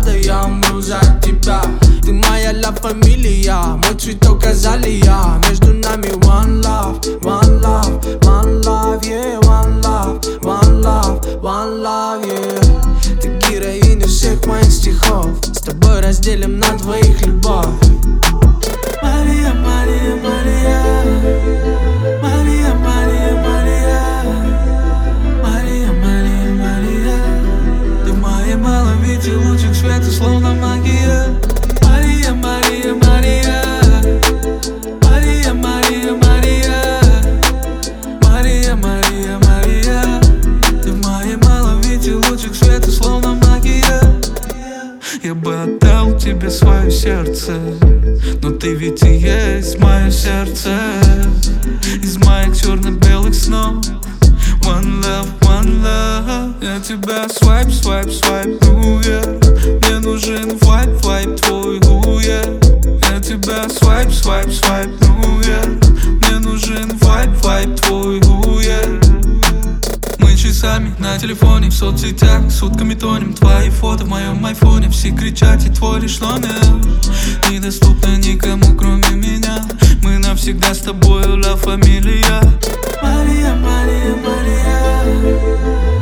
надо, я умру за тебя. Ты моя ла фамилия, мой цветок азалия. Между нами one love, one love, one love, yeah. One love, one love, one love, yeah. Ты героиня всех моих стихов. С тобой разделим на двоих любовь. Мария, Мария, Мария, Мария, Мария, Мария, Мария, Мария, Мария. Ты в моей маловите лучик света, словно магия. Мария, Мария, Мария, Мария, Мария, Мария, Мария, Мария, Мария. Ты в моей маловите лучик света, словно магия. Я бы отдал тебе свое сердце, но ты ведь и есть мое сердце. Из моих черно-белых снов. One love, one love. Я тебя свайп, свайп, свайпну, yeah. Мне нужен вайп, вайп твой, yeah. Я тебя свайп, свайп, свайпну, yeah. Мне нужен вайп, вайп твой, yeah. Мы часами на телефоне, в соцсетях, сутками тонем. Твои фото в моем айфоне, все кричат, и твой лишь номер недоступно никому, кроме меня. Мы навсегда с тобой ла фамилия. Мария, Мария, Мария,